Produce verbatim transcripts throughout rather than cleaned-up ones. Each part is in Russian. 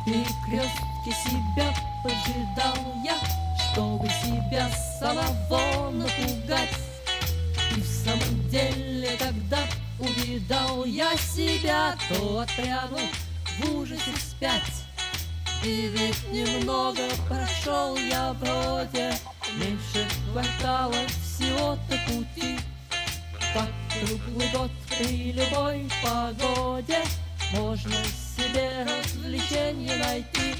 перекрестке себя поджидал я, чтобы себя самого напугать. И в самом деле, когда увидал я себя, то отпрянул в ужасе вспять. И ведь немного прошел я вроде, меньше квартала всего-то пути. Так круглый год при любой погоде можно себе развлечение найти.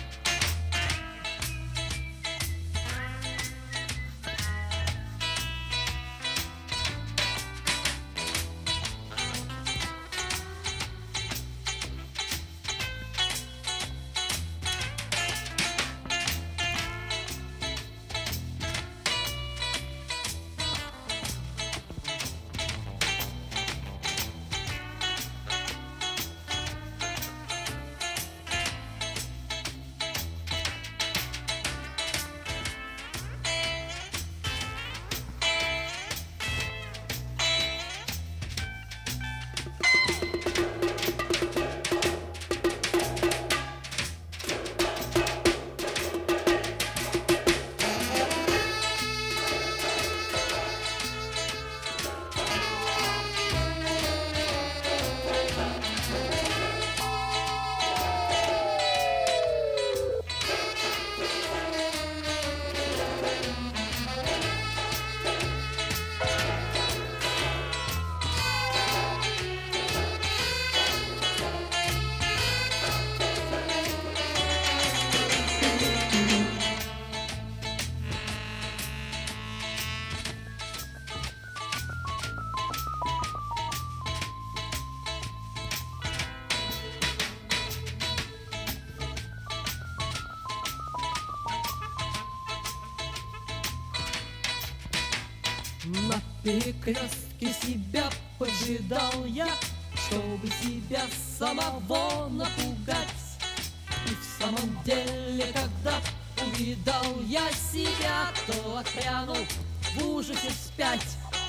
На перекрестке себя поджидал я, чтобы себя самого напугать. И в самом деле, когда увидал я себя, то отпрянул в ужасе вспять.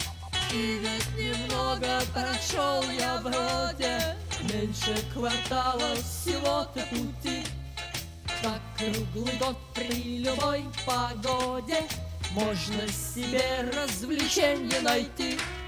И ведь немного прошел я вроде, меньше квартала всего-то пути. Так круглый год при любой погоде можно себе развлечение найти.